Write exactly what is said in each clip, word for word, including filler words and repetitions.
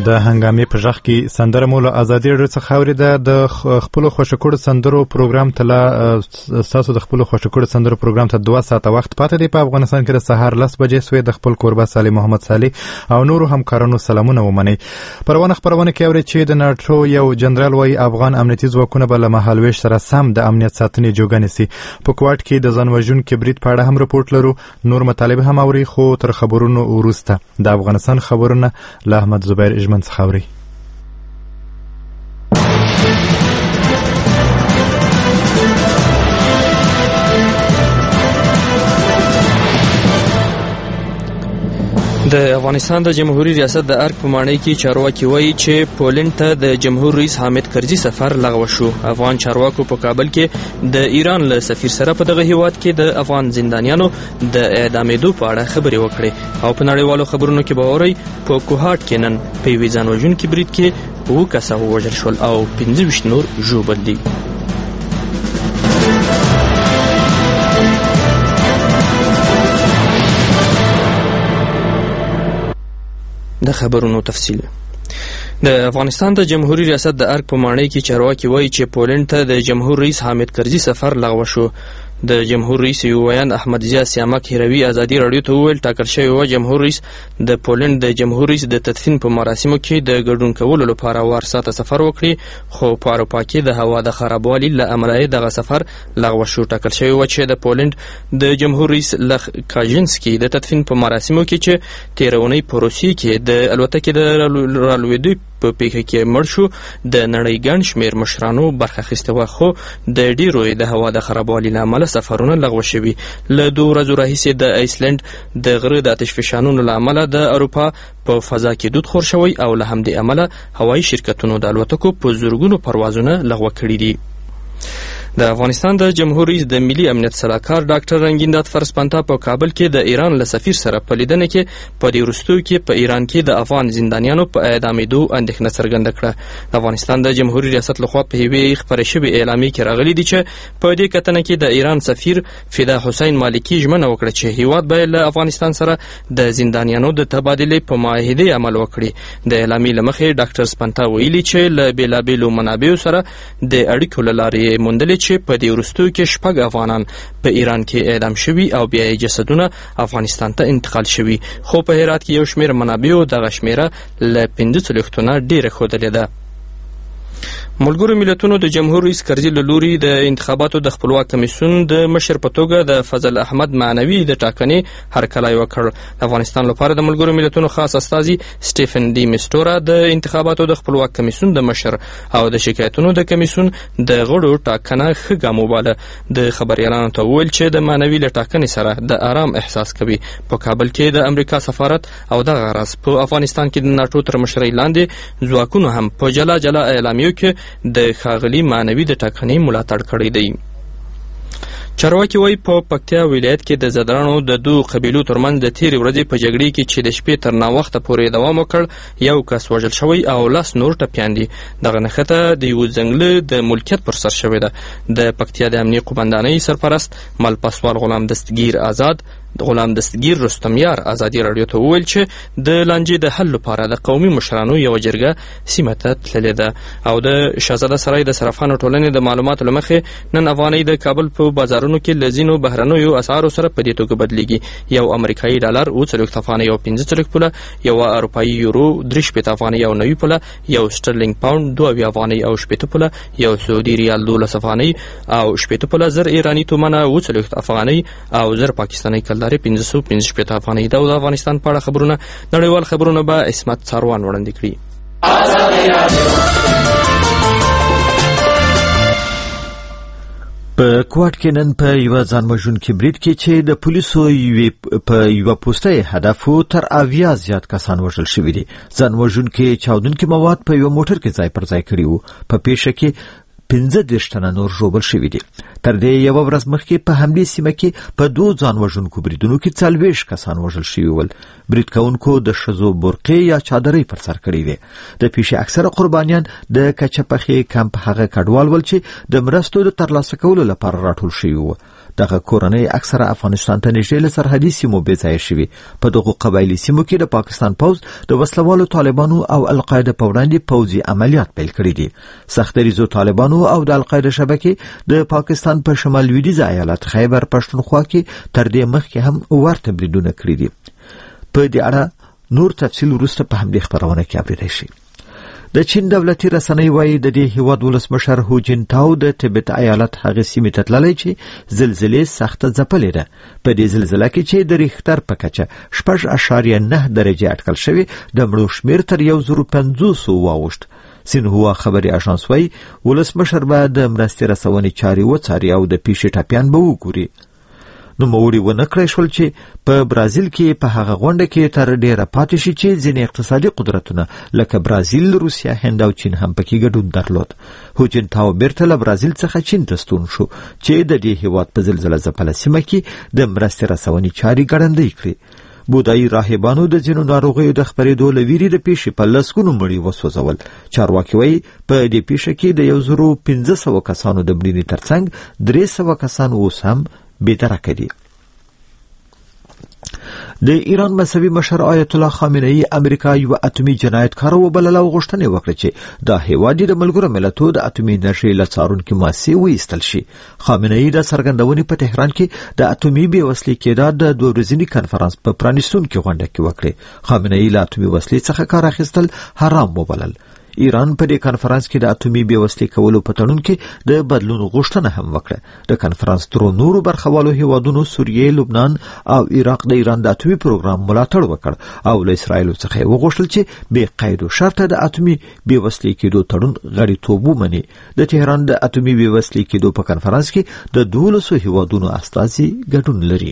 د هنګامې په ژغ کې سندره مو له ازادي راډیو څخه اورېده. د خپلو خوښه کړو سندرو پروګرام ته لا ستاسو د خپلو خوښه کړو سندرو پروګرام ته دوه ساعته وخت پاتې دی. په افغانستان کې د سهار لس بجې سوې. د خپل کوربه صالح محمد صالح او نورو همکارانو سلامونه ومنئ. پروانه خپرونه کې اورئ چې د ناټو یو جنرال وایي افغان امنیتي ځواکونه به له مهالویش سره سم د امنیت ساتنې جوګه نیسي. په کوټ کې د ځان وژونکي برید په اړه هم رپورټ لرو. نور مطالب هم اورئ، خو تر خبرونو وروسته د افغانستان خبرونه له احمد زبیر اجمن څخه اورئ. د افغانستان د جمهوریت ریاست د ارګ په ماڼۍ کې چارواکي وایي چې پولند ته د جمهور رئیس حامد کرزي سفر لغوه شو. افغان چارواکو په کابل کې د ایران له سفیر سره په دغه هیواد کې د افغان زندانیانو د اعدامېدو په اړه خبرې وکړې. او په نړیوالو خبرونو کې به اورئ په کوهاټ کې نن په یوې ځان وژونکي برید کې اووه کسه ووژل شول او پنځه ویشت نور ژوبل دي. د خبرونو تفصیل. د افغانستان د جمهوریت ریاست د ارګ په ماڼۍ کې چارواکي وایي چې پولند ته د جمهور رئیس حامد کرزي سفر لغوه شو. د جمهور رئیس ویان احمد ضیاء سیامک هروي ازادي راډیو ته وویل ټاکل شوی و جمهور رئیس د پولند د جمهور رئیس د تدفین په مراسمو کې د ګډون کولو لپاره وارسا ته سفر وکړي، خو په اروپا کې د هوا د خرابوالي له امله دغه سفر لغوه شو. ټاکل شوی و چې د پولند د جمهور رئیس لخ کاژنسکي د تدفین په مراسمو کې چې تیرونی په روسیې کې د الوتکې د رالوېدو په پیښه کې مړ شو د نړۍ ګڼ شمېر مشرانو برخه اخیسته وه، خو د ډیرو د هوا د خرابوالي له امله سفرونه لغوه شوي. له دوه ورځو راهیسې د ایسلنډ د غره د آتش فشانونو له امله د اروپا په فضا کې دود خور شوی او له همدې امله هوایي شرکتونو د الوتکو په زرګونو پروازونه لغوه کړي دي. د افغانستان د جمهور رئیس د ملي امنیت سلاکار ډاکټر رنگین داد فرسپانتا په کابل کې د ایران له سفیر سره په لیدنه کې په دې وروستیو کې په ایران کې د افغان زندانیانو په اعدامېدو اندېښنه څرګنده کړه. د افغانستان د جمهوریت ریاست لخوا په یوې خپرې شوې اعلامیې کې راغلي دي چې په دې کتنه کې د ایران سفیر فدا حسین مالکي ژمنه وکړه چې هیواد به له افغانستان سره د زندانیانو د تبادلې په معاهدې عمل وکړي. د اعلامیې له مخې ډاکټر سپانتا ویلي چې له بېلابېلو منابعو سره د اړیکو له لارې موندلې چې په دې وروستیو کې شپږ افغانان په ایران کې اعدام شوي او بیا یې جسدونه افغانستان ته انتقال شوي، خو په هرات کې یو شمېر منابعو دغه شمېره له پنځه څلوېښتو نه ډېره ښودلې ده. ملګرو ملتونو د جمهور رئیس کرزي له لوري د انتخاباتو د خپلواک کمیسیون د مشر په توګه د فضل احمد معنوي د ټاکنې هرکلی وکړ. د افغانستان لپاره د ملګرو ملتونو خاص استازي سټیفن ډي میسټورا د انتخاباتو د خپلواک کمیسیون د مشر او د شکایتونو د کمیسیون د غړو ټاکنه ښه ګام وباله. د خبریالانو ته وویل چې د معنوي له ټاکنې سره د آرام احساس کوي. په کابل کې د امریکا سفارت او دغه غرض په افغانستان کې د ناټو تر مشرۍ لاندې ځواکونو هم په جلا جلا اعلامیو کې د ښاغلي معنوي د ټاکنې ملاتړ کړی دی. چارواکي وایي په پکتیا ولایت کې د زدرانو د دوه قبیلو ترمنځ د تېرې ورځې په جګړې کې چې د شپې تر ناوخته پورې دوام وکړ یو کس وژل شوی او لس نور ټپیان دي. دغه نښته د یوه ځنګله د ملکیت پر سر شوې ده. د پکتیا د امنیې قومندانۍ سرپرست مل پاسوال غلام دستگیر آزاد غلام دستگیر رستم یار ازادي راډیو ته وویل چې د لانجې د حل لپاره د قومي مشرانو یوه جرګه سیمه ته تللې ده. او د شهزاده سرای د صرافانو ټولنې د معلوماتو له مخې نن افغانۍ د کابل په بازارونو کې له ځینو بهرنیو اسعارو سره په دې توګه بدلیږي. یو امریکایي ډالر اوه څلوېښت افغانۍ او پنځه څلوېښت پوله، یوه اروپایي یورو درې شپېته افغانۍ او نوي پوله، یو سټرلینګ پاونډ دوه اویا افغانۍ او شپېته پوله، یو سعودي ریال دولس افغانۍ او شپېته پوله، زر ایراني تومنه اوه څلوېښت افغانۍ او زر پاکستاني کلدارې پنځه سوه پنځه شپېته افغانۍ. دا د افغانستان په اړه خبرونه. نړیوال خبرونه به عصمت څاروان وړاندې کړي. په کوټ کې نن په یوه ځانوژونکي برید کې چې د پولیسو په یوه پوسټه هدف و تر اویا زیات کسان وژل شوي دي. ځانوژونکي چاودونکي مواد په یوه موټر کې ځای پر ځای کړي وو. په پیښه کې پنځه دېرش تنه نور ژوبل شوي دي. تر دې یوه ورځ مخکې په همدې سیمه کې په دوو ځانوژونکو بریدونو کې څلوېښت کسان وژل شوي ول. برید کوونکو د ښځو برقې یا چادرۍ پر سر کړي دي. د پیښې اکثره قربانیان د کچپخې کمپ هغه کډوال ول چې د مرستو د ترلاسه کولو لپاره راټول شوي وو. دغه کورنۍ اکثره افغانستان ته نږدې له سرحدي سیمو بېځایه شوي. په دغو قبایلي سیمو کې د پاکستان پوځ د وسلوالو طالبانو او القاعده په وړاندې پوځي عملیات پیل کړي دي. سختدریزو طالبانو او د القاعده شبکې د پاکستان په شمال لویدیځ ایالت خیبر پښتونخوا کې تر دې مخکې هم ورته بریدونه کړي دي. په دې اړه نور تفصیل وروسته په همدې خبرونه کې اورېدای شي. د چین دولتي رسنۍ وایي د دې هیواد ولسمشر هو جنتاو د تبت ایالت هغه سیمې ته تللی چې زلزلې سخته ځپلې ده. په دې زلزله کې چې د ریختر په کچه شپږ اعشاریه نه درجې اټکل شوي، د مړو شمېر تر یو زرو پنځوسو واوښت. سینهوا خبري اژانس وایي ولسمشر به د مرستې رسونې چارې وڅاري او د پیښې ټاپیان به وګوري. نوموړي ونه کړی شول چې په برازیل کې په هغه غونډه کې تر ډیره پاتې شي چې ځینې اقتصادي قدرتونه لکه برازیل، روسیا، هند او چین هم پکې ګډون درلود. هو جنتاو بیرته له برازیل څخه چین ته ستون شو چې د دې هیواد په زلزله ځپله سیمه کې د مرستې رسونې چارې ګړندۍ کړي. بودایي راهبانو د ځینو ناروغیو د خپرېدو له ویرې د پیښې په لسګونو مړي وسوځول. چارواکي وایي په دې پیښه کې د یو زرو پنځه سوه کسانو د مړینې ترڅنګ درې سوه کسان اوس هم بېدرکه دي. د ایران مذهبي مشر آیت الله خامنه‌ای امریکا یو اټومي جنایتکار وبلله او غوښتنه وکړه چې د هیواد د ملګرو ملتونو د اټومي انرژي له څارونکو مؤسسې وایستل شي. خامنه‌ای د څرګندونې په تهران کې د اټومي بېوسلې کېدو د دوه ورځني کنفرانس په پرانیستونکي غونډه کې وکړه. خامنه‌ای له اټومي وسلې څخه کار اخیستل حرام وبلل. ایران په دې کنفرانس کې د اټومي بېوسلې کولو په تړون کې د بدلون غوښتنه هم وکړه. د کنفرانس درو نورو برخوالو هیوادونو سوریې، لبنان او عراق د ایران د اټومي پروګرام ملاتړ وکړ او له اسرائیل څخه وغوښتل چې بې قید او شرط د اټومي بېوسلې کېدو تړون غړیتوب ومني. د تهران د اټومي بېوسلې کېدو په کنفرانس کې د دولسو هیوادونو استازي ګډون لري.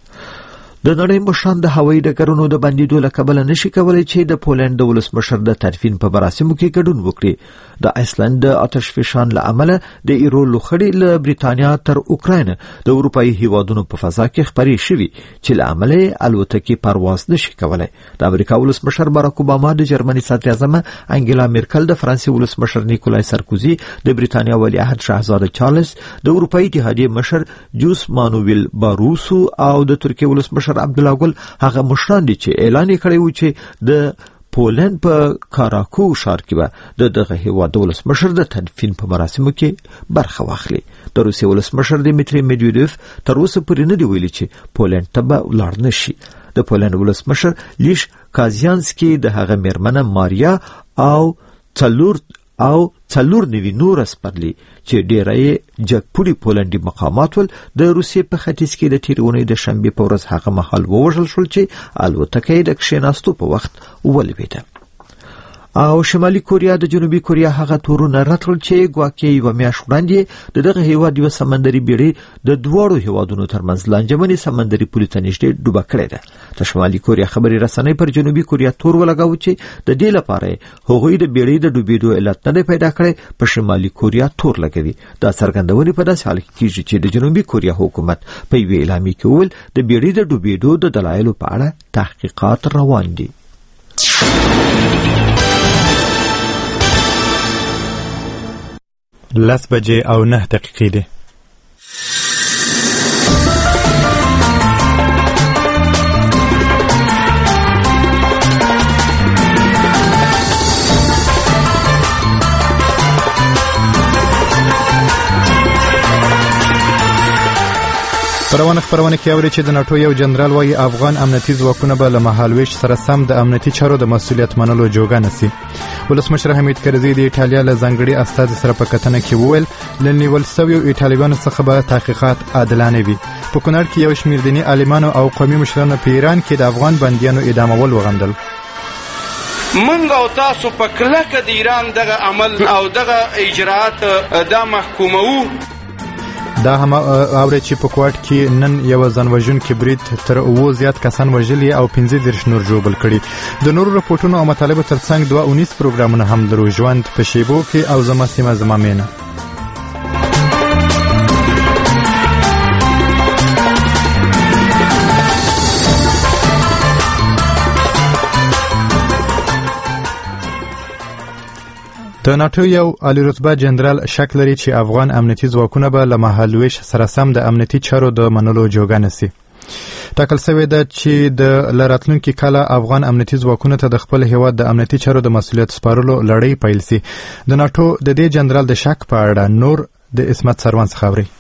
د نړۍ مشران د هوایي ډګرونو د بندیدو له کبله نشي کولی چې د پولنډ د ولسمشر د تدفین په مراسمو کې ګډون وکړي. د آیسلند د آتشفشان له امله د ایرو لوخړې له بریتانیا تر اوکراین د اروپایي هیوادونو په فضا کې خپرې شوي چې له امله یې الوتکې پرواز نشي کولی. د امریکا ولسمشر باراک اوباما، د جرمني صدراعظمه انګیلا میرکل، د فرانسې ولسمشر نیکولای سارکوزي، د بریتانیا ولیعهد شاهزاده چارلز، د اروپایي اتحادیې مشر جوس مانویل باروسو او د ترکیې ولسمشر عبدالله ګل هغه مشران دي چې اعلان یې کړی و چې د پولند په کاراکو ښار کې به د دغه هیواد ولسمشر د تدفین په مراسمو کې برخه واخلي. د روسیې ولسمشر دیمیتری میدویدوف تر اوسه پورې نه دی ویلي چې پولند ته به ولاړ نشي. د پولند ولسمشر لیش کازیانسکي د هغه میرمنه ماریا او څلور او څلور نوي نور سپرلي چې ډیره یې جګپوړي پولنډي مقامات ول د روسیې په ختیځ کې د تېرې اونۍ د شنبې په ورځ هغه مهال ووژل شول چې الوتکه یې د کښېناستو په وخت ولوېده. او شمالي کوریا د جنوبي کوریا هغه تورونه رد کړل چې ګواکې یوه میاشت وړاندې د دغه هیواد یوه سمندري بیړۍ د دواړو هیوادونو ترمنځ لانجمنې سمندري پولې ته نږدې ډوبه کړې ده. د شمالي کوریا خبري رسنۍ پر جنوبي کوریا تور ولګاوه چې د دې لپاره هغوی د بیړۍ د ډوبېدو علت نه دی پیدا کړی، په شمالي کوریا تور لګوي. دا څرګندونې په داسې حال کې کېږي چې د جنوبي کوریا حکومت په یوې اعلامیه کې وویل د بیړۍ د ډوبېدو د دلایلو په اړه تحقیقات روان دي. لس بجې او نه دقیقې دي. پروانه خبرونه کې اوري چې د ناتو یو جنرال وايي افغان امنیتي ځواکونه به له مهالويش سره سم د امنیتي چارو د مسؤلیت منلو جوګه نسی. ولسمشر حمید کرزي د ایټالیا له ځنګړي استازي سره په کتنه کې وویل ل نیول سویو ایټالویانو څخه به تحقیقات عادلانه وي. په کونړ کې یو شمېر دیني عالمانو او قومي مشرانو په ایران کې د افغان بندیانو اعدامول وغندل. منګ او تاسو په کلکه د ایران دغه عمل او دغه اجرات د محکومو. دا هم اوري چې په کوټ کې نن یو ځانوژونکي برید تر اوو زیات کسان وژلي او پنځه دېرش نور ژوبل کړي. د نورو راپورټونو او مطالبو ترڅنګ دوه اونیس پروګرامونه هم لرو. ژوند په شیبو کې او زما سیمه زما مینه. د ناتو یو عالی رتبه جنرال شک لري چې افغان امنیتي ځواکونه به له مهالویش سره سم د امنیتي چارو د منلو جوګه نشي. ټاکل شوی ده چې د لراتلونکي کال افغان امنیتي ځواکونو ته د خپل هیواد د امنیتي چارو د مسؤلیت سپارلو لړۍ پیل سي. د ناتو د دې جنرال د شک په اړه نور د اسمت سروان څخه اوري.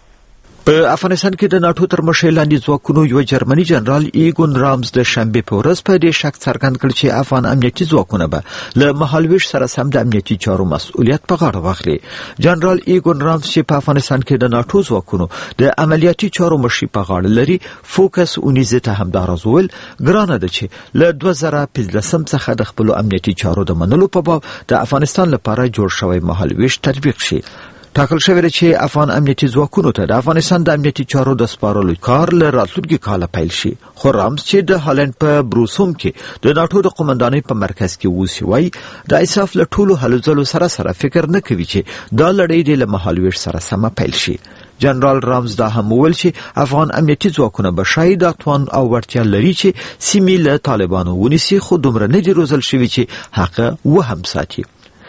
په افغانستان کې د ناتو تر مشرۍ لاندې ځواکونو یو جرمني جنرال ایګون رامز د شنبې په ورځ په دې شک څرګند کړ چې افغان امنیتي ځواکونه به له مهالویش سره سم د امنیتي چارو مسؤلیت په غاړه واخلي. جنرال ایګون رامز چې په افغانستان کې د ناتو ځواکونو د عملیاتي چارو مشري په غاړه لري، فوکس اونیزه ته همدارز ویل ګرانه ده چې له دوه زره پنځلسم څخه د خپل امنیتي چارو د منلو په باب د افغانستان لپاره جوړ شوی مهالویش تطبیق شي. ټاکل شوی دی چې افغان امنیتي ځواکونو ته د افغانستان د امنیتي چارو د سپارلو کار له راتلونکي کاله پیل شي. خو رامز چې د هالند په بروسوم کې د ناتو د قومندانۍ په مرکز کې اوسي وایي د اسراف له ټولو هلو ځلو سره سره فکر نه کوي چې دا لړۍ د مهالویش سره سمه پیل شي. جنرال رامز دا هم وویل چې افغان امنیتي ځواکونه به شاید توان او وړتیا لري چې سیمې له طالبانو ونیسي، خو دومره نه دي روزل شوي چې حق وهم ساتي.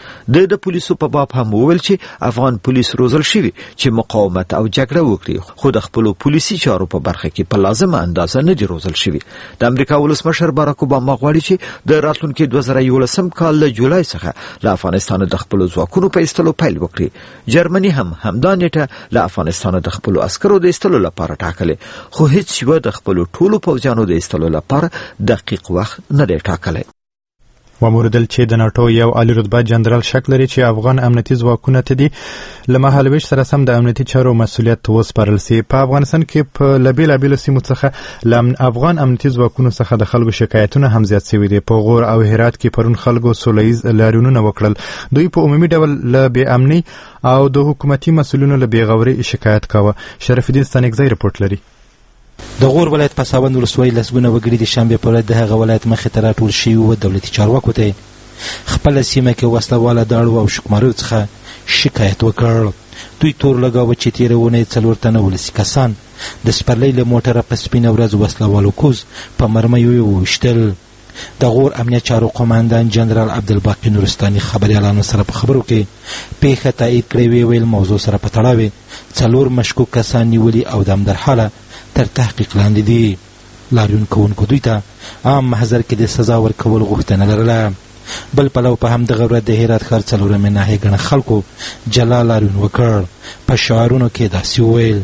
د د پولیسو په باب هم وویل چې افغان پولیس روزل شوي چې مقاومت او جګړه وکړي، خو د خپل پولیسي چارو په برخه کې په لازمه اندازه نه دي روزل شوي. د امریکا ولسمشر باراک اوباما غواړي چې د راتلونکي دوه زره یولسم کال له جولای څخه له افغانستان د خپل ځواکونو په ایستلو پیل وکړي. جرمني هم همدا نیټه له افغانستان د خپل عسکرو د ایستلو لپاره ټاکلې، خو هیڅ یو د خپل ټولو پوځیانو د ایستلو لپاره دقیق وخت نه دی ټاکلی. وموردل چې د ناتو یو عالی رتبه جنرال شک لري چې افغان امنیتي ځواکونه ته دي له مهالویش سره سم د امنیتي چارو مسؤلیت وسپارل سي. په افغانستان کې په لبیلابیلو سیمو څخه له افغان امنیتي ځواکونو څخه د خلکو شکایتونه هم زیات شوي دي. په غور او هرات کې پرون خلکو سولهییز لاریونونه وکړل. دوی په عمومي ډول له بې امنۍ او د حکومتي مسؤلینو له بې غورۍ شکایت کاوه. شرف الدین ستانکزی رپورټ لري. د غور ولایت په ساوند ولسوالۍ لسګونه وګړي د شنبې په ورځ د هغه ولایت مخې ته راټول شوي وو. دولتي چارواکو ته خپله سیمه کې وسله داړو او شکماریو څخه شکایت وکړ. دوی تور لګاوه چې تېره اونۍ څلور تنه ولسي کسان د سپرلۍ له موټره په سپینه ورځ وسله والو کوز په مرمیو وویشتل. د غور امنیت چارو قومندان جنرال عبدالباقي نورستاني خبریالانو سره په خبرو کې پیښه تایید کړې. ویې ویل موضوع سره په تړاو څلور مشکوک کسان نیولي او د همدرحاله تر تحقیق لاندې دي. لاریون کوونکو دوی ته عام محضر کې د سزا ورکول غوښتنه لرله. بل پلو په همدغه ورځ د هرات ښار څلورمې ناحیې ګڼه خلکو جلا لاریون وکړ. په شعارونو کې داسې وویل: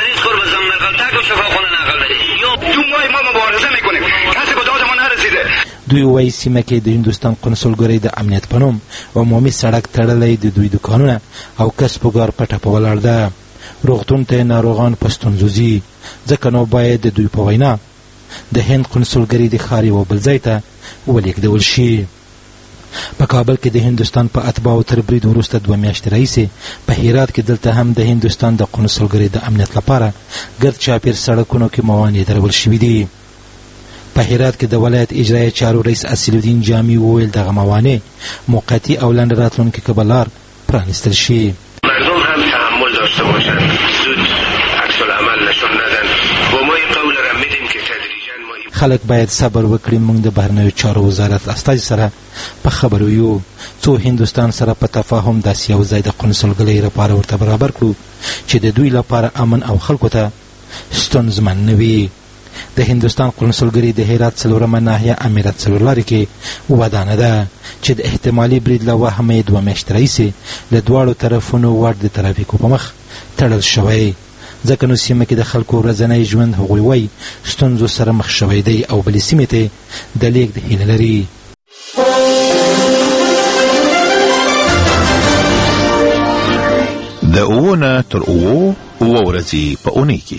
دوی وایي سیمه کې د هندوستان قونسلګرۍ د امنیت په نوم عمومي سړک تړلی، د دوی دکانونه او کسب و کار پټه په ولاړ ده. روغتون ته ناروغان په ستونزو ځي، ځکه نو باید د دوی په وینا د هند قونسلګرۍ د ښار یوه بل ځای ته ولېږدول شي. په کابل کې د هندوستان په اتباعو تر برید وروسته دوه میاشتې راهیسې په هرات کې دلته هم د هندوستان د قونسلګرۍ د امنیت لپاره ګرد چاپېر سړکونو کې موانع درول شوي دي. په هرات کې د ولایت اجرایه چارو رئیس اصیلالدین جامی وویل دغه موانع موقتي او لنډ راتلونکي کې به لار پرانیستل شي. مردم هم تحمل داشته باشند، زود عکس العمل نشون ندن. با ما این قول را میدیم که تدریجا ما خلک باید صبر وکړي. موږ د بهرنیو چارو وزارت استازي سره په خبرو یو څو هندوستان سره په تفاهم داسې یو ځای د قونسلګرۍ لپاره ورته برابر کړو چې د دوی لپاره امن او خلکو ته ستونزمن نه وي. د هندوستان قونسلګرۍ د هرات څلورمه ناحیه امیرات څلورلارې کې ودانه ده چې د احتمالي برید له وهمه دوه میاشتې راهیسې له دواړو طرفونو واټ د ترافیکو په مخ تړل شوی، ځکه نو سیمه کې د خلکو ورځنی ژوند هغوی وایي ستونزو سره مخ شوی دی او بلې سیمې ته د لیږد هیله لري. د اووه نه تر اووه اووه ورځې په اونۍ کې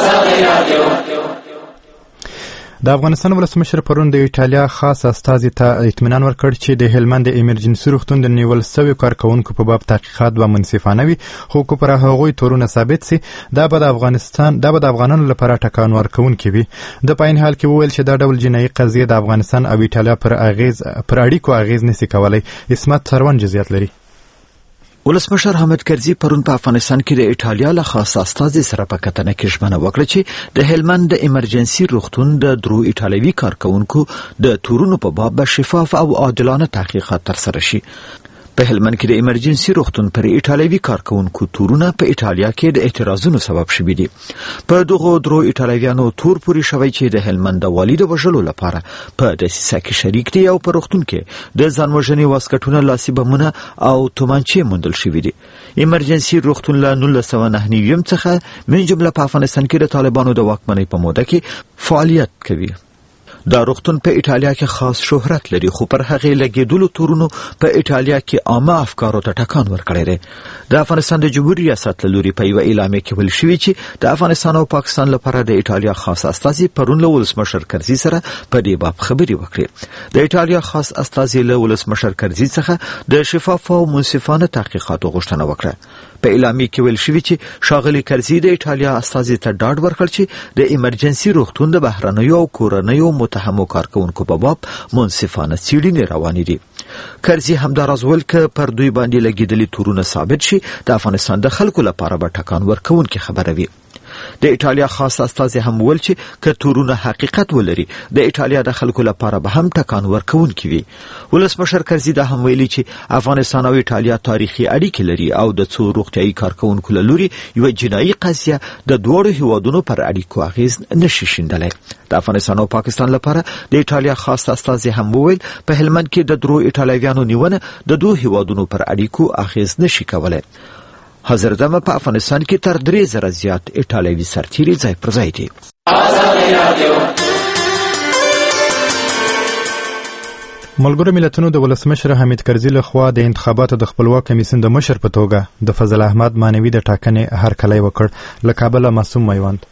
د افغانستان ولسمشر پرون د ایټالیا خاص استازي ته اطمینان ورکړ چې د هلمند د ایمرجنسي روغتون د نیول شویو کارکوونکو په باب تحقیقات به منصفانه وي، خو که پر هغوی تورونه ثابت سي دا به د افغانستان دا به د افغانانو لپاره ټکان ورکوونکی وي. د په عین حال کې وویل چې دا ډول جنایي قضیې د افغانستان او ایټالیا پر اغیز پر اړیکو اغیز نشي کولای. اسمت سروان جزئیات لري. ولسمشر حامد کرزي پرون په افغانستان کې د ایټالیا له خاص استازي سره په کتنه کې ژمنه وکړه چې د هلمند د ایمرجنسي روغتون د درو ایټالوي کارکوونکو د تورونو په باب شفاف او عادلانه تحقیقات ترسره شي. په هلمند کې د ایمرجنسي روغتون پر ایټالوي کارکونکو تورونه په ایټالیا کې د اعتراضونو سبب شوي دي. په دغه درو ایټالویانو تور پوري شوی چې د هلمند د والي د وژلو لپاره په دسیسه کې شریک دي او په روغتون کې د ځانوژنې واسکټونه، لاسي بمونه او تومانچې موندل شوي دي. ایمرجنسي روغتون له نولس سوه نهه نوي څخه من جمله په افغانستان کې د طالبانو د واکمنۍ په موده کې فعالیت کوي. دا روغتون په ایټالیا کې خاص شهرت لري، خو پر هغې لګېدلو تورونو په ایټالیا کې عامه افکارو ته ټکان ورکړی دی. د افغانستان د جمهوري ریاست له لوري په یوه اعلامیه کې ویل شوي چې د افغانستان او پاکستان لپاره د ایټالیا خاص استازي پرون له ولسمشر کرزي سره په دې باب خبرې وکړې. د ایټالیا خاص استازي له ولسمشر کرزي څخه د شفاف او منصفانه تحقیقاتو غوښتنه وکړه. په اعلامیه کې ویل شوي چې ښاغلي کرزي د ایټالیا استازي ته ډاډ ورکړ چې د ایمرجنسي روغتون د بهرنیو او کورنیو متهمو کارکونکو په باب منصفانه څېړنې روانې دي. کرزي همداراز ویل که پر دوی باندې لګېدلي تورونه ثابت شي د افغانستان د خلکو لپاره به ټکان ورکوونکې خبره وي. د ایټالیا خاص استازي هم ویل چې که تورونه حقیقت ولري د ایټالیا د خلکو لپاره به هم ټکان ورکوونکي وي. ولسمشر کرزي دا هم ویلي چې افغانستان او ایټالیا تاریخي اړیکې لري او د څو روغتیایي کارکونکو له لوري یوه جنایي قضیه د دواړو هیوادونو پر اړیکو اغیز نشي شیندلی. د افغانستان او پاکستان لپاره د ایټالیا خاص استازي هم وویل په هلمند کې د درو ایټالویانو نیونه د دوه هیوادونو پر اړیکو اغیز نشي کولی. حضرتمه په افغانستان کې تر درې زره زیات ایټالوي سرتیري ځای پر ځای دي. ملګرو ملتونو د ولسمشر حامد کرزي لخوا د انتخاباتو د خپلواک کمیسیون د مشر په توګه د فضل احمد مانوي د ټاکنې هرکلی وکړ. له کابله معصوم میوند.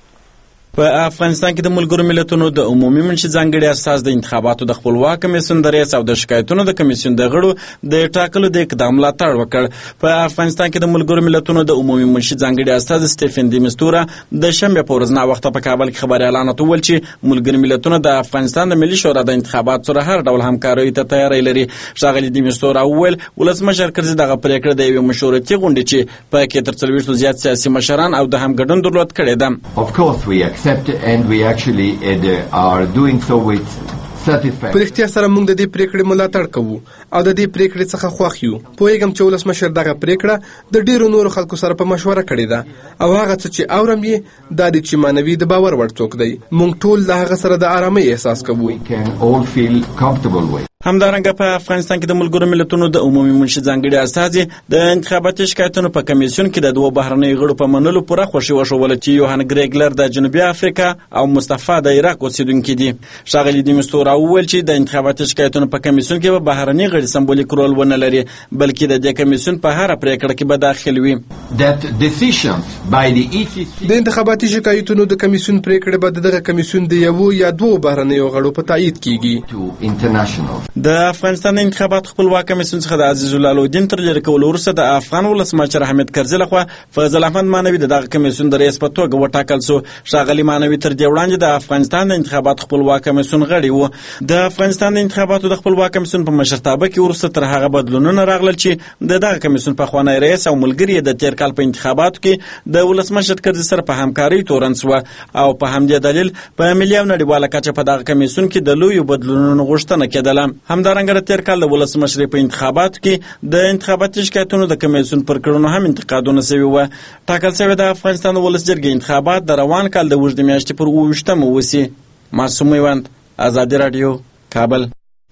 په افغانستان کې د ملګرو ملتونو د عمومي منشي ځانګړي اساس د انتخاباتو د خپلواک کمیسیون د رئیس او د شکایتونو د کمیسیون د غړو د ټاکلو د اقدام ملاتړ وکړ. په افغانستان کې د ملګرو ملتونو د عمومي منشي ځانګړي اساس سټیفن دی مسټورا د شنبه په ورځ ناوخته په کابل کې خبري اعلان وکړ چې ملګرو ملتونو د افغانستان د ملي شورا د انتخاباتو سره هر ډول همکاري ته تیاری لري. ښاغلي دی مسټورا وویل ولسمشر کرزي دغه پریکړه د یوې مشورتي غونډې چې په کې تر څلوېښتو زیات سیاسي مشران او د همګډون درلود کړې ده. Of course we accept and we actually uh, are doing so with satisfaction. په اختیار سره موږ د دې پریکړې ملاتړ کوو او د دې پریکړې څخه خوښ یو. پوهیږم چې ولسمشر دغه پریکړه د ډیرو نورو خلکو سره په مشوره کړې ده او هغه څه چې اورم یې دا دی چې مانوي د باور وړ څوک دی. موږ ټول د هغه سره د آرامۍ احساس کوو. We can all feel comfortable with. همدارنګه په افغانستان کې د ملګرو ملتونو د عمومي منشي ځانګړي استازي د انتخاباتي شکایتونو په کمیسیون کې د دوه بهرنیو غړو په منلو پوره خوښي وښوله چې یوهان ګریګلر د جنوبي افریقا او مصطفی د عراق اوسیدونکي دي. ښاغلي دی مسټورا وویل چې د انتخاباتي شکایتونو په کمیسیون کې به بهرني غړي سمبولیک رول ونه لري بلکې د دې کمیسیون په هره پریکړه کې به داخل وي. That decisions by the E C C د انتخاباتي شکایتونو د کمیسیون پریکړه به دغه کمیسیون د یو یا دوه بهرنیو غړو په تایید کیږي. international د افغانستان د انتخابات خپلواک کمیسیون څخه د عزیز الله الدین تر لري کولو وروسته د افغان ولسمشر حامد کرزي لخوا فضل احمد مانوي د دغه کمیسیون د رئیس په توګه وټاکل شو. ښاغلي مانوي تر دې وړاندې د افغانستان د انتخابات خپلواک کمیسیون غړی و. د افغانستان د انتخاباتو د خپلواک کمیسیون په مشرتابه کې وروسته تر هغه بدلونونه راغلل چې د دغه کمیسیون پخوانی رئیس او ملګری د تیر کال په انتخاباتو کې د ولسمشر کرزي سره په همکارۍ تورن شو او په همدې دلیل په ملي او نړیواله کچه په دغه کمیسیون کې د لویو بدلونونو غوښتنه کېدله. همدارنګه تیر کال د ولسمشر په انتخاباتو کې د انتخاباتي شکایتونو د کمیسیون پر کړنو هم انتقادونه شوي وو. ټاکل شوی د افغانستان د ولس جرګې انتخابات د روان کال د اوږدې میاشتې پر اووه ویشتمه وشي. معصوم میوند، ازادي راډیو، کابل.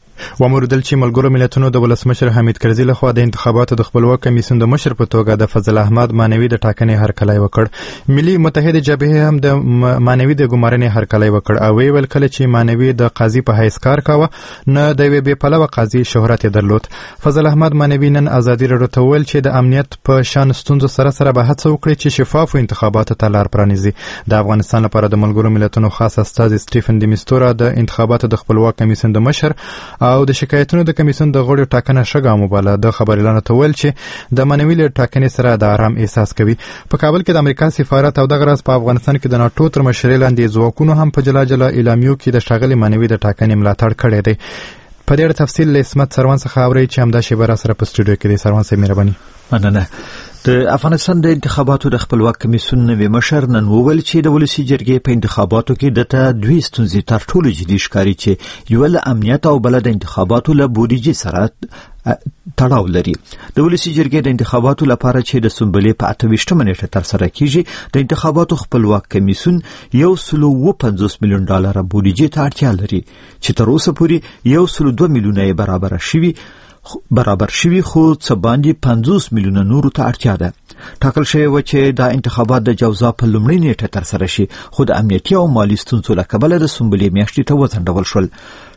وموردل چې ملګرو ملتونو د ولسمشر حامد کرزي لخوا د انتخاباتو د خپلواک کمیسیون د مشر په توګه د فضل احمد مانوي د ټاکنې هرکلی وکړ. ملي متحده جبهه هم د مانوي د ګمارنې هرکلی وکړ او ویل کله چې مانوي د قاضي په حیث کار کاوه نه د یوې بې پلوه قاضي شهرت درلود. فضل احمد مانوي نن ازادي راډیو ته ویل چې د امنیت په شان ستونزو سره سره به هڅه وکړي چې شفافو انتخاباتو ته لار پرانیزي. د افغانستان لپاره د ملګرو ملتونو خاص استازي سټیفن دی مسټورا د انتخاباتو د خپلواک کمیسیون د مشر او د شکایتونو د کمیسیون د غړو ټاکنه ښه ګام وباله. د خبري اعلان ته ویل چې د مانوي له ټاکنې سره د آرام احساس کوي. په کابل کې د امریکا سفارت او دغه راز په افغانستان کې د ناټو تر مشرۍ لاندې ځواکونو هم په جلا جلا اعلامیو کې د ښاغلي مانوي د ټاکنې ملاتړ کړی دی. په دې اړه تفصیل له عصمت سروان څخه اورئ چې همدا شیبه را سره په سټوډیو کې دی. سروان صاحب مهرباني. مننه. د افغانستان د انتخاباتو د خپلواک کمیسیون نوی مشر نن وویل چې د ولسی جرګې په انتخاباتو کې د ته دوی ستونزې تر ټولو جدي ښکاري چې یو له امنیت او بل د انتخاباتو له بودیجې سره تړاو لري. د ولسي جرګې د انتخاباتو لپاره چې د سنبلې په اته ویشتمه نیټه ترسره کیږي د انتخاباتو خپلواک کمیسیون یو سل او پنځوس میلیون ډالر بودیجې ته اړتیا لري چې تر اوسه پورې یو سل دوه میلیونه برابر شوي برابر شوي خو څه باندې پنځوس میلیونه نورو ته اړتیا ده. ټاکل شوی و چې دا انتخابات د جوزا په لومړۍ نیټه ترسره شي خو د امنیتي او مالي ستونزو له کبله د سنبلې میاشتې ته وځنډول شول.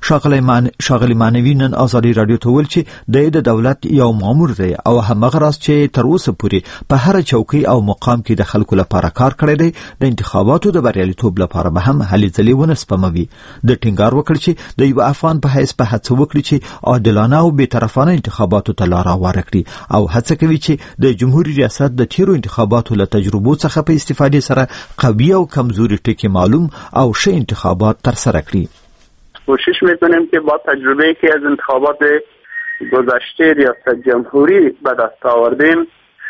ښاغلی مانوي نن ازادي راډیو ته وویل چې دی د دولت یو مامور دی او همغه راز چې تر اوسه پورې په هره چوکۍ او مقام کې د خلکو لپاره کار کړی دی د انتخاباتو د بریالیتوب لپاره به هم هلې ځلې ونه سپموي. د ټینګار وکړ چې د یو افغان په حیث په هڅه وکړي چې عادلانه او بېطرفانه انتخاباتو ته لاره هواره کړي او هڅه کوي چې د جمهوري ریاست د تیرو انتخاباتو له تجربو څخه په استفادې سره قوي او کمزوري ټکي معلوم او ښه انتخابات ترسره کړي. کوشش میکنیم که با تجربه که از انتخابات گذشته ریاست جمهوری به دست آوردیم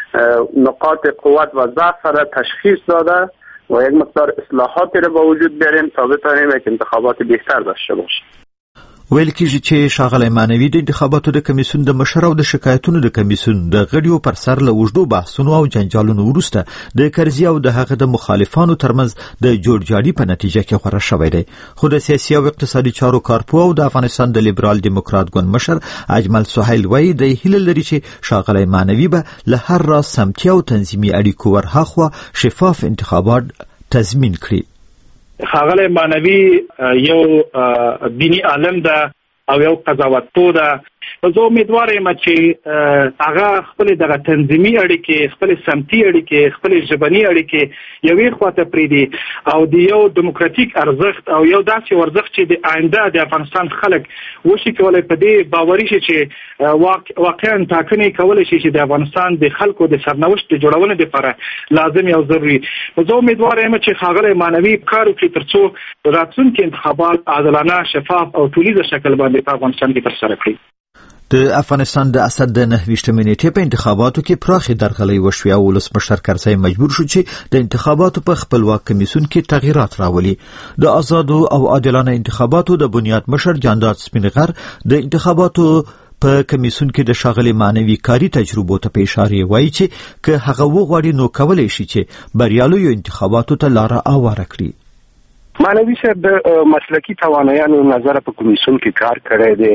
نقاط قوت و ضعف را تشخیص داده و یک مقدار اصلاحاتی را به وجود بیاریم تا بتوانیم یک انتخابات بهتر داشته باشیم. ویل کېږي چې ښاغلی مانوي د انتخاباتو د کمیسیون د مشر او د شکایتونو د کمیسیون د غړیو پر سر له اوږدو بحثونو او جنجالونو وروسته د کرزي او د هغه د مخالفانو ترمنځ د جوړجاړي په نتیجه کې غوره شوی دی. خو د سیاسي او اقتصادي چارو کارپوه او د افغانستان د لیبرال دیموکرات ګوند مشر اجمل سهیل وایي د هیله لري چې ښاغلی مانوي به له هر راز سمتي او تنظیمي اړیکو ورهاخوا شفاف انتخابات تضمین کړي. ښاغلی مانوي یو دینی عالم ده او یو قضاوتپوه ده. زه امیدوار یم چې هغه خپلې دغه تنظیمي اړیکې خپلې سمتي اړیکې خپلې ژبني اړیکې یوې خواته پرېږدي او د یو دیموکراتیک ارزښت او یو داسې ارزښت چې د آینده د افغانستان خلک وشي کولی په دې باوري شي چې واقعا ټاکنې کولی شي چې د افغانستان د خلکو د سرنوشت د جوړونې دپاره لازم او ضروري. زه امیدوار یم چې ښاغلی مانوي کار وکړي تر څو راتلونکي انتخابات عادلانه شفاف او ټولیزه شکل باندې په افغانستان کې ترسره کړي. د افغانستان د اسد د نهه ویشتمې نیټې په انتخاباتو کې پراخې درغلۍ وشوې او ولسمشر کرزی مجبور شو چې د انتخاباتو په خپلواک کمیسیون کې تغییرات راولي. د آزادو او عادلانه انتخاباتو د بنیاد مشر جانداد سپینغر د انتخاباتو په کمیسیون کې د ښاغلي مانوي کاري تجربو ته په اشاره وایي چې که هغه وغواړي نو کولی شي چې بریالیو انتخاباتو ته لاره هواره کړي. مانوي صاحب د مسلکي توانایانو نظر په کمیسیون کې کار کړی دی.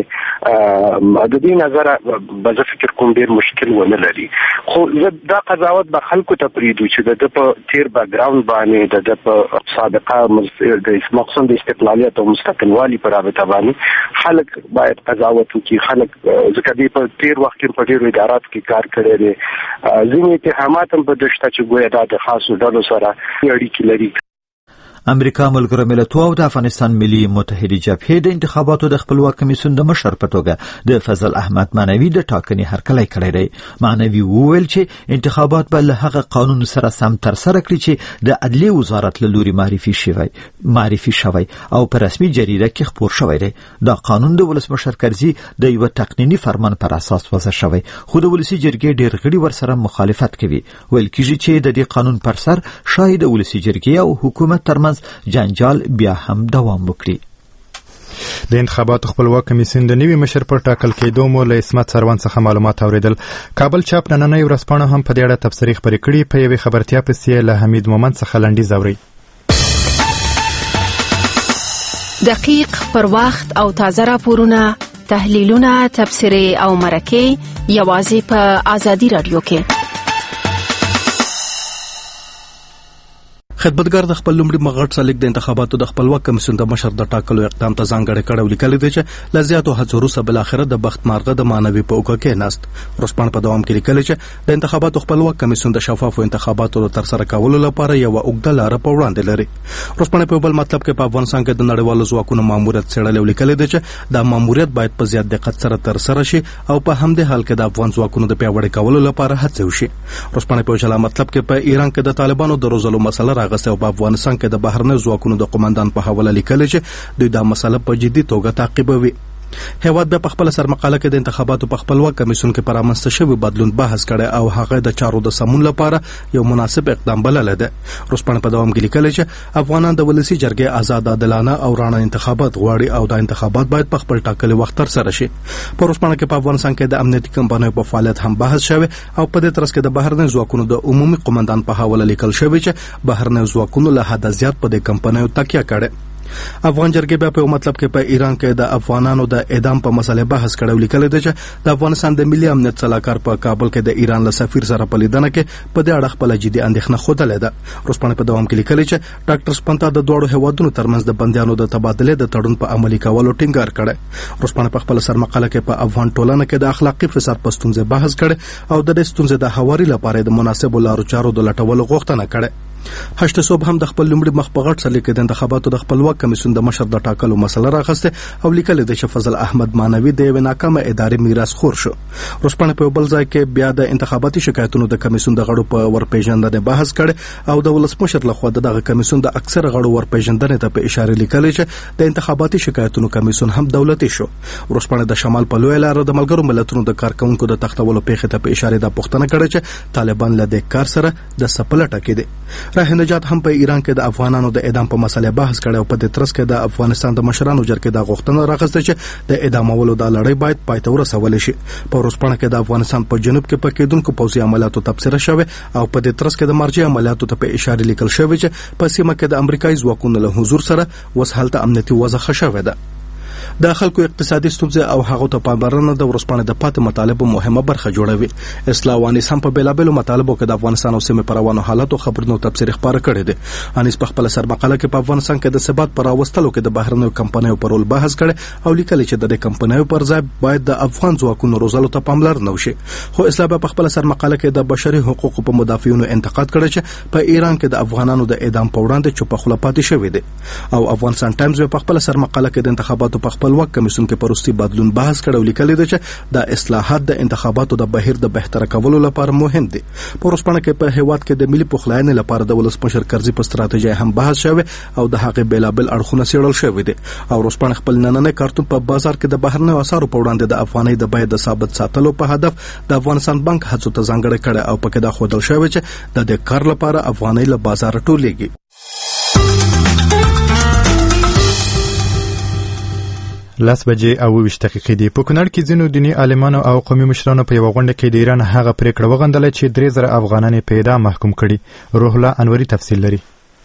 د دې نظر به زه فکر کوم ډېر مشکل ونه لري خو زه دا قضاوت به خلکو ته پرېږدو چې د ده په تیر بیکګراونډ باندې د ده په سابقه د مقصود د استقلالیت او مستقلوالي په رابطه باندې خلک باید قضاوت وکړي. خلک ځکه دوی په تیر وخت کې په ډېرو اداراتو کې کار کړی دی. ځینې اتهامات هم په ده شته چې ګویا دا د خاصو ډلو سره اړیکې لري. امریکا ملګرو ملتونو او د افغانستان ملي متحدې جبهې د انتخاباتو د خپلواک کمیسیون د مشر په توګه د فضل احمد مانوي د ټاکنې هرکلی کړی دی. مانوي وویل چې انتخابات به له هغه قانون سره سم ترسره کړي چې د عدلیې وزارت له لوري معرفي شوی معرفي شوی او په رسمي جریده کې خپور شوی دی. دا قانون د ولسمشر کرزي د یو تقنیني فرمان پر اساس وضع شوی خو د ولسي جرګې ډېر غړي ورسره مخالفت کوي. ویل کېږي چې د دې قانون پر سر شاید د ولسي جرګې او حکومت ترمنځ جنجال بیا هم دوام وکړي. د انتخاباتو خپلواک کمیسیون د نوي مشر پر ټاکل کېدو مو له عصمت سروان څخه معلومات اوریدل. کابل چاپ نننۍ ورځپاڼه هم په دې اړه تبصرې خپرې کړي. په یوې خبرتیا پسې له حمید مومند څخه لنډیز اورئ. دقیق پر وخت او تازه راپورونه تحلیلونه تبصرې او مرکې یوازې په ازادي رادیو کې. خدمتګار د خپل لومړي مغړ سلیک د انتخاباتو د خپلواک کمیسیون د مشر د ټاکلو اقدام ته ځانګړی کړه ولیکل دي چې لزیاتو هڅو وروسته بل اخره د بخت مارغه د مانوي په اوګه کې ناست. ورسپان په دوام کې لیکل چې د انتخاباتو خپلواک کمیسیون د شفافو انتخاباتو تر سره کولو لپاره یو اوګه لار په وړاندې لري. ورسپان په بل مطلب کې په افغانستان کې د نړیوالو ځواکونو ماموریت څېړل ولیکل دي چې دا ماموریت باید په زیات دقت سره تر سره شي او په همدې حال کې د افغان ځواکونو د پیاوړي کولو لپاره هڅه وشي. ورسپان په جلا مطلب کې په ایران کې د طالبانو د روزلو مسله راغسته او په افغانستان کې د بهرنیو ځواکونو د قومندان په حواله لیکل چې دوی دا مسله په جدي توګه تعقیبوي. هیواد به خپل سرمقاله کې د انتخاباتو په خپلواک کمیسیون کې پر رامنځته شوی بدلون بحث کړي او هغه د چارو د سمون لپاره یو مناسب اقدام بللی دی. روسپاڼه په دوام کې لیکلي چې افغانان د ولسي جرګې آزاد، عادلانه او رڼا انتخابات غواړي او دا انتخابات باید په خپل ټاکلي وخت ترسره شي. په روسپاڼه کې په افغانستان کې د امنیتي کمپنیو په فعالیت هم بحث شوی او په دې ترڅ کې د بهرنیو ځواکونو د عمومي قومندان په حواله لیکل شوی چې بهرنیو ځواکونو له حده زیات په دې کمپنیو تکیه کړې. افغان جرګې بیا په مطلب کې په ایران کې د افغانانو د اعدام په مسله بحث کړو. لیکل دی چې د افغانستان د ملي امنیت صلاحکار په کابل کې د ایران له سفیر سره په لیدنه کې په دې اړه خپل جدي اندېښنه خوده ده. روسپاڼه په دوام کې لیکلي چې ډاکټر سپنتا د دوړو هیوادونو ترمنځ د بندیانو د تبادله د تړون په عملي کولو ټینګار کړي. روسپاڼه په خپل سرمقاله کې په افغان ټولنه کې د اخلاقی فساد په ستونزې بحث کړي او د دې ستونزې د هواري لپاره د مناسب لارو چارو د لټولو غوښتنه کړي. هشت صوب هم د خپل لومړي مخ په غټ سره کې د انتخاباتو د خپلواک کمیسیون د مشر د ټاکلو مسله راغسته او لیکل دی چې فضل احمد مانوي د یو ناکامه اداري میراث خور شو. روسپاڼه په بل ځای کې بیا د انتخاباتي شکایتونو د کمیسیون د غړو په ورپېژندنې بحث کړي او د ولسمشر لخوا دغه کمیسیون د اکثر غړو ورپېژندنې ته په اشاره لیکل چې د انتخاباتي شکایتونو کمیسیون هم دولتي شو. روسپاڼه د شمال په لوی لار د ملګرو ملتونو د کارکونکو د تختولو پیښه ته په اشاره د پښتنه کړي چې طالبان له دې کار سره د سپلټه کې دي. راه نجات هم په ایران کې د افغانانو د اعدام په مسله بحث کړي او په دې ترڅ کې د افغانستان د مشرانو جرګې د غوښتنه راغسته چې د اعدامولو د لړۍ باید پای ته ورسول شي. په روسپاڼه کې د افغانستان په جنوب کې په کېدونکو پوځي عملیاتو تبصره شوه او په دې ترڅ کې د مرجع عملیاتو ته په اشاره لیکل شوی چې په سیمه کې د امریکایي ځواکونو له حضور سره وس حالت امنیتي وضع ښه شوې ده. د خلکو اقتصادي ستونزې او هغه ته پاملرنه د ورسپانه د پاتې مطالبو مهمه برخه جوړوي. اصلاح وانیس هم په بیلابلو مطالبو کې د افغانستان او سیمې پر روانو حالاتو خبرونو تفسیر خبره کړې ده. انیس په خپل سرمقاله کې په افغانستان کې د ثبات پر راوستلو کې د بهرنیو کمپنیو پر رول بحث کړي او لیکلي چې د دې کمپنیو پر ځای باید د افغان ځواکونو روزلو ته پاملرنه وشي. خو اصلاح په خپل سرمقاله کې د بشري حقوقو په مدافعینو انتقاد کړی چې په ایران کې د افغانانو د اعدام په وړاندې چوپ خله پاتې شوی دی. او افغانستان ټایمز په خپل سرمقاله کې د انتخاباتو په خپلواک کمیسیون کې پروستي بدلون بحث کړو. لیکل دی چې د اصلاحات د انتخاباتو د بهیر د بهتر کولو لپاره مهم دي. په روسپاڼه کې په هیواد کې د ملي پخلاینې لپاره د ولسمشر کرزي په ستراتیژي هم بحث شوی او د هغې بیلابل اړخونه څېړل شوي دي. او روسپاڼه خپل نننی کارتون په بازار کې د بهرنیو اسعارو په وړاندې د افغانۍ د بیې د ثابت ساتلو په هدف د افغانستان بانک هڅو ته ځانګړی کړی او پکې دا ښودل شوی چې د دې کار لپاره افغانۍ له بازار ټولېږي. لاس بجې او ویشت دقیقې دي. په کونړ کې ځینو دیني عالمانو او قومي مشرانو په یوه غونډه کې د ایران هغه پریکړه وغندله چې درې زره افغانان یې په اعدام محکوم کړي. روح الله انوري تفصیل لري.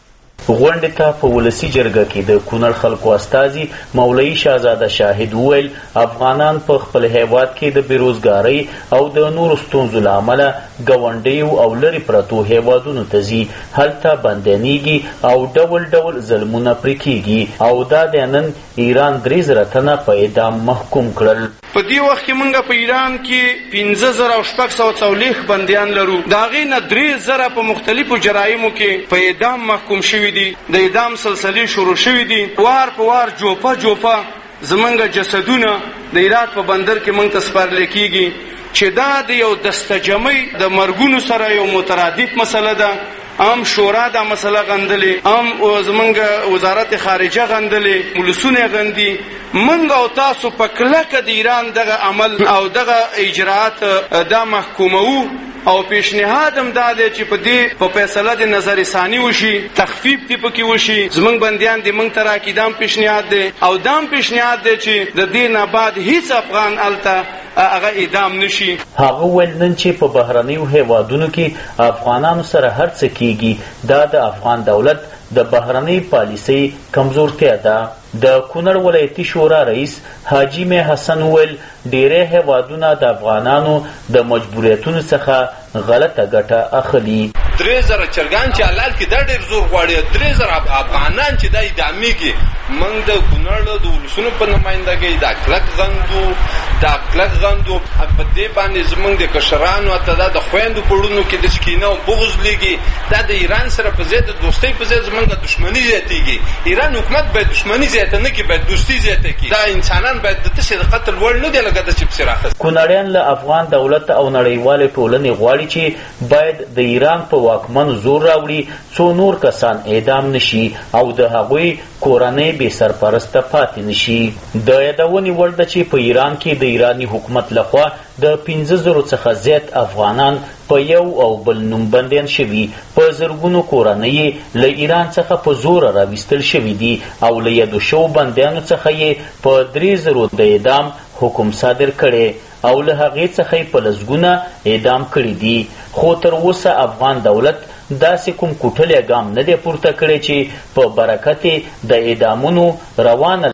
غونډې ته په ولسي جرګه کې د کونړ خلکو استازي مولوي شهزاده شاهد وویل افغانان په خپل هیواد کې د بیروزګارۍ او د نورو ستونزو له امله ګاونډیو او لرې پرتو هیوادونو ته ځي، هلته بندیانېږي او ډول ډول ظلمونه پرې کېږي او دا د نن ایران درې زره تنه په اعدام محکوم کړل. په دې وخت کې موږ په ایران کې پنځه زره او شپږ سوه څلوېښت بندیان لرو. د هغې نه درې زره په مختلفو جرایمو کې په اعدام محکوم شوي دي. د اعدام سلسلې شروع شوي دي. وار په وار جوپه جوپه زمونږ جسدونه د هرات په بندر کې موږ ته سپارلی کېږي چې دا د یو دستجمۍ د مرګونو سره یو مترادف مسله ده. ام شورا دا مسله غندلې، ام زمونږ وزارت خارجه غندلې، ولسونه غندي. منګ او تاسو په کلکه د ایران دغه عمل او دغه اجراءات دا محکومو او پیشنهاد هم دا دی چې په دې په فیصله د نظر ثانی وشي، تخفیف دې پکې وشي. زمونږ بندیان دې موږ ته راکړي، دا هم پیشنهاد دی. او دا هم پیشنهاد دی چې د دې نه بعد هیڅ افغان هلته هغه اعدام نشي. هغه ویل نن چې په بهرنیو هیوادونو کې افغانانو سره هر څه کېږي دا د افغان دولت د بهرنۍ پالیسۍ کمزورتیا ده. د کونړ ولایتي شورا رئیس حاجی می حسن ویل ډیری هیوادونه د افغانانو د مجبوریتونو څخه غلطه ګټه اخلي. درې زره چرګان چې حلال کې دا ډېر زور غواړي، درې زره افغانان چې دا اعدامېږي. موږ د کونړ د ولسونو په نمایندګۍ دا کلک غندو دا کلک غندو په دې باندې زموږ د کشرانو حتی دا د خویندو په وړونو کې د کینه او بغض لېږي. دا د ایران سره په ځای د دوستۍ په ځای زموږ دښمني زیاتېږي. ایران حکومت باید دښمني زیاته نه کړي، باید دوستي زیاته کړي. دا انسانان باید د تاسې د قتل وړ نه دی لکه د چې پسې راخست. کونړیان له افغان دولت او نړیوالې ټولنې غواړي چې باید د ایران په واکمن زور راوړي څو نور کسان اعدام نشي او د هغوی کورنۍ بې سرپرسته پاتې نشي. د یادونې وړ ده چې په ایران کې د ایراني حکومت لخوا د پنځه زرو څخه زیات افغانان په یو او بل نوم بندیان شوي. په زرګونو کورنۍ له ایران څخه په زوره راویستل شوي دي او له یادو شوو بندیانو څخه یې په درې زرو د اعدام حکم صادر کړی او له هغې څخه یې په لسګونه اعدام کړي دي. خو تر اوسه افغان دولت داسې کوم کوټلی ګام نه دی پورته کړی چې په برکت د اعدامونو روانه